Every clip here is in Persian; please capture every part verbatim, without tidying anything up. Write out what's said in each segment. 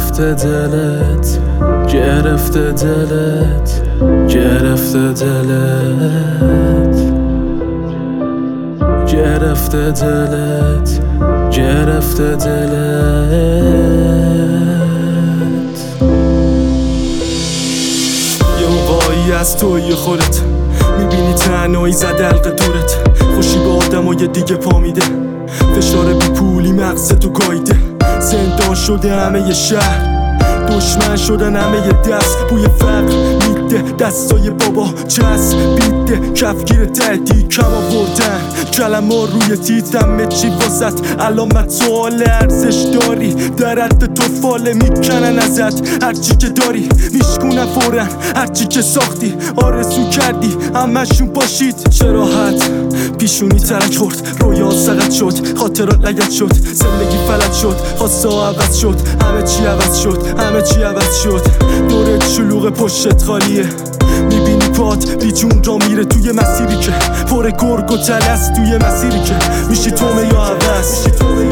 گرفته دلت، گرفته دلت، گرفته دلت، گرفته دلت، گرفته دلت. یه موقعی از توی خودت میبینی تنهایی زده حلقه دورت، خوشی به آدمای دیگه پا میده، فشار بی پولی مغزتو گاییده، زندان شده همه ی شهر، دشمن شدن همه ی دست، بوی فقر میده دستای بابا چسبیده، کفگیر تهدی کم آوردن، کلمه روی تیتمه چی واسط، علامت سوال ارزش داری، در حد تو فاله میکنن ازت، هرچی که داری میشکونن فورن، هرچی که ساختی آرزو کردی همشون باشید، چه راحت پیشونی ترک خورد، رویا سقط شد، خاطرات لگت شد، زندگی فلج شد، خواسته ها عوض شد، همه چی عوض شد، همه چی عوض شد، دورت شلوغ پشتت خالیه، میبینی پات بیجون را میره توی مسیری که پر گرگ و تلس، توی مسیری که میشی تومه یا عوض.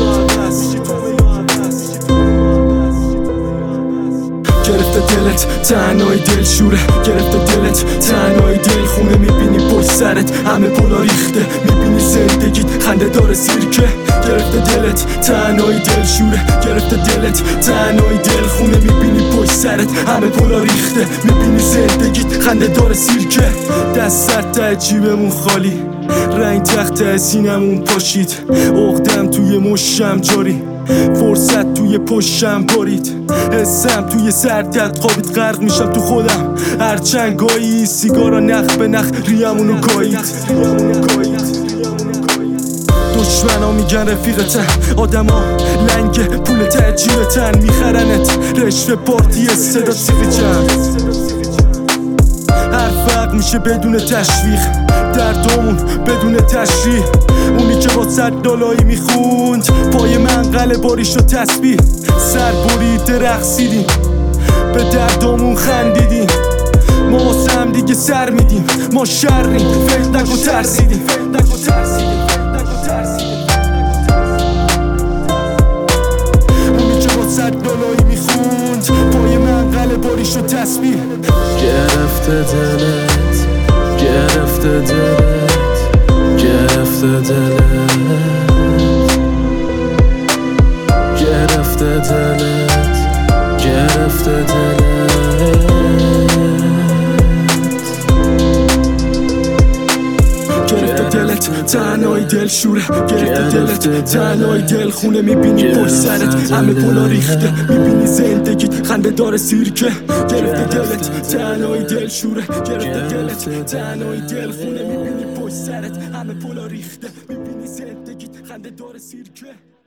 گرفته دلت تنهایی دل شوره، گرفته دلت تنهایی دل خونه، میبینی پشت سرت همه پولا ریخته، میبینی زندگیت خنده داره سیرکه، گرفته دلت تنهایی دل شوره، گرفته دلت تنهایی دل خونه، میبینی پشت سرت همه پولا ریخته، میبینی زندگیت خنده داره سیرکه، دستت تا جیبمون خالی، رنگ تخت سینمون پاشید، عقدم توی مشم جاری، فرصت توی پشتم بارید، حسم توی سردت خوابید، غرق میشم تو خودم، هرچنگایی سیگارا نخ به نخ ریمونو گایید، دشمنا میگن رفیقتن، آدما لنگ پول تجیبتن، میخرنت رشوه پارتی صدا سیخی چند، هر فرق میشه بدون تشویق، دردمون بدون تشریح، اونی که با صد دالایی میخوند پای منقل باریش و تسبیح، سر برید رقصیدیم به دردمون خندیدیم، ما واسه هم دیگه سر میدیم، ما شریم فکر نکن ترسیدیم، اونی که با صد دالایی میخوند پای منقل باریش و تسبیح، گرفته دلت، گرفته دلت، گرفته دلت، گرفته دلت، گرفته دلت، گرفته دلت تنهایی دل شوره، گرفته دلت تنهایی دل خونه، میبینی پشت سرت همه پولا ریخته، میبینی زندگیت خنده داره سیرکه، گرفته دلت تنهایی دل شوره، گرفته دلت تنهایی دل خونه، میبینی پشت سرت همه پولا ریخته، میبینی زندگیت خنده داره سیرکه.